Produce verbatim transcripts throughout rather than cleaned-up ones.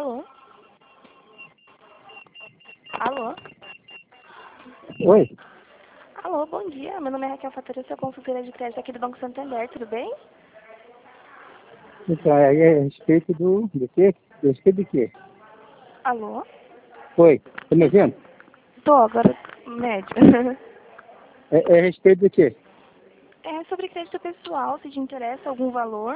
Alô? Alô? Oi, Alô, bom dia. Meu nome é Raquel Fatura, eu sou consultora de crédito aqui do Banco Santander, tudo bem? então, aí é a respeito do, do quê? A respeito de quê? Alô? Oi, tá me ouvindo? Tô, agora médio. É, é a respeito do quê? É sobre crédito pessoal, se te interessa algum valor.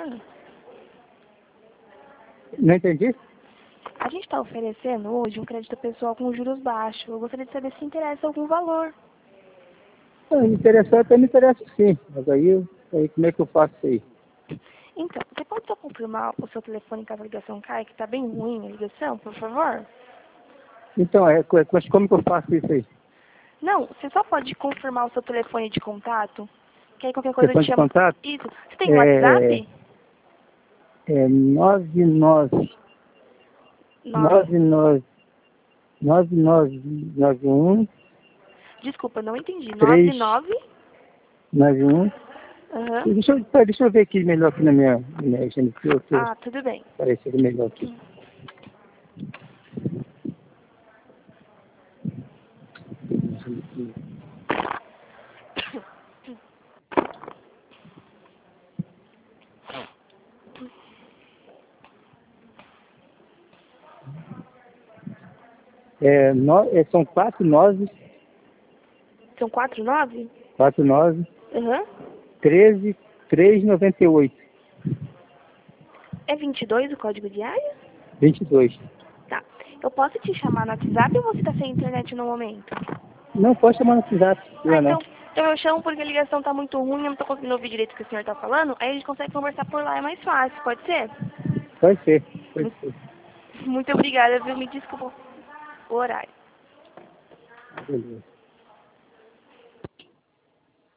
Não entendi? A gente está oferecendo hoje um crédito pessoal com juros baixos. Eu gostaria de saber se interessa algum valor. Ah, me interessar até me interessa sim, mas aí, eu- aí como é que eu faço isso aí? Então, você pode só confirmar o seu telefone caso a ligação caia, que está bem ruim a ligação, por favor? Então, é, co- mas como que eu faço isso aí? Não, você só pode confirmar o seu telefone de contato, que aí qualquer coisa eu te Telefone de chamo. contato? Isso. Você tem É, WhatsApp? é nove nove Nove. nove nove nove nove nove um Desculpa, não entendi. Nove três nove. nove um. Aham. Deixa eu, pera, deixa eu ver aqui melhor aqui na minha, na minha agenda, que eu tô Ah, tudo bem. parecendo melhor aqui. É, no, é, são quatro nove São quatro nove? quatro nove Aham. treze três noventa e oito É vinte e dois o código de área? vinte e dois. Tá. Eu posso te chamar no WhatsApp ou você tá sem internet no momento? Não pode chamar no WhatsApp, Ah, não, não. então, então eu chamo porque a ligação tá muito ruim, eu não tô conseguindo ouvir direito o que o senhor tá falando, aí a gente consegue conversar por lá, é mais fácil, pode ser? Pode ser, pode Muito, ser. muito obrigada, viu? Me desculpa o horário. Beleza.